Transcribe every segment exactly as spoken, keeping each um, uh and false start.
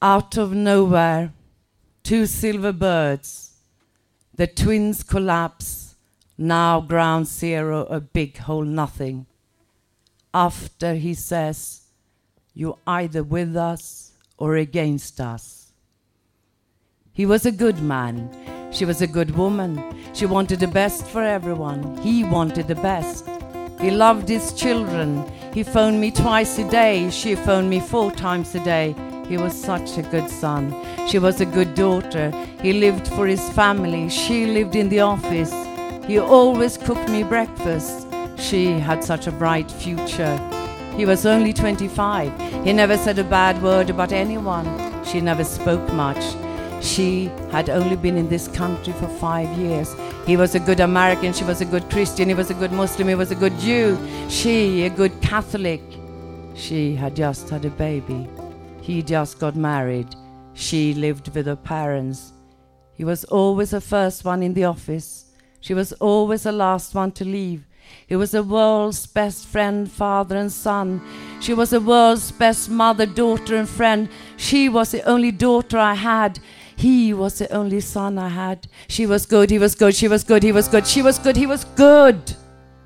Out of nowhere, two silver birds, the twins collapse, now ground zero, a big hole, nothing. After he says, you're either with us or against us. He was a good man. She was a good woman. She wanted the best for everyone. He wanted the best. He loved his children. He phoned me twice a day. She phoned me four times a day. He was such a good son. She was a good daughter. He lived for his family. She lived in the office. He always cooked me breakfast. She had such a bright future. He was only twenty-five. He never said a bad word about anyone. She never spoke much. She had only been in this country for five years. He was a good American. She was a good Christian. He was a good Muslim. He was a good Jew. She, a good Catholic. She had just had a baby. He just got married. She lived with her parents. He was always the first one in the office. She was always the last one to leave. He was the world's best friend, father and son. She was the world's best mother, daughter and friend. She was the only daughter I had. He was the only son I had. She was good, he was good, she was good, he was good, she was good, he was good.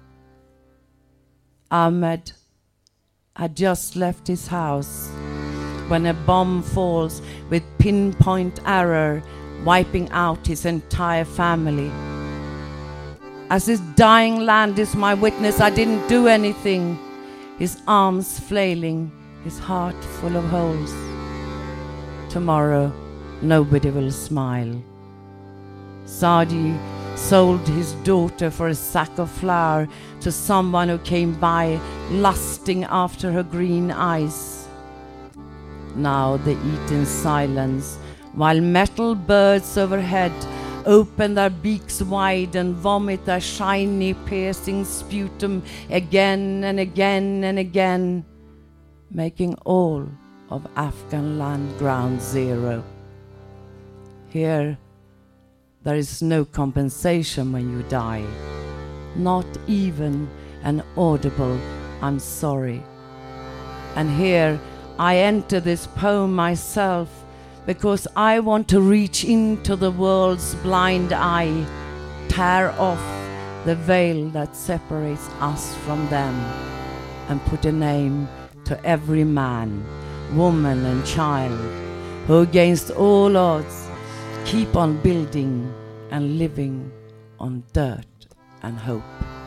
Ahmed had just left his house when a bomb falls with pinpoint error, wiping out his entire family. As his dying land is my witness, I didn't do anything. His arms flailing, his heart full of holes. Tomorrow, nobody will smile. Sadi sold his daughter for a sack of flour to someone who came by, lusting after her green eyes. Now they eat in silence, while metal birds overhead open their beaks wide and vomit their shiny, piercing sputum again and again and again, making all of Afghan land ground zero. Here, there is no compensation when you die, not even an audible "I'm sorry." And here, I enter this poem myself, because I want to reach into the world's blind eye, tear off the veil that separates us from them, and put a name to every man, woman and child who against all odds keep on building and living on dirt and hope.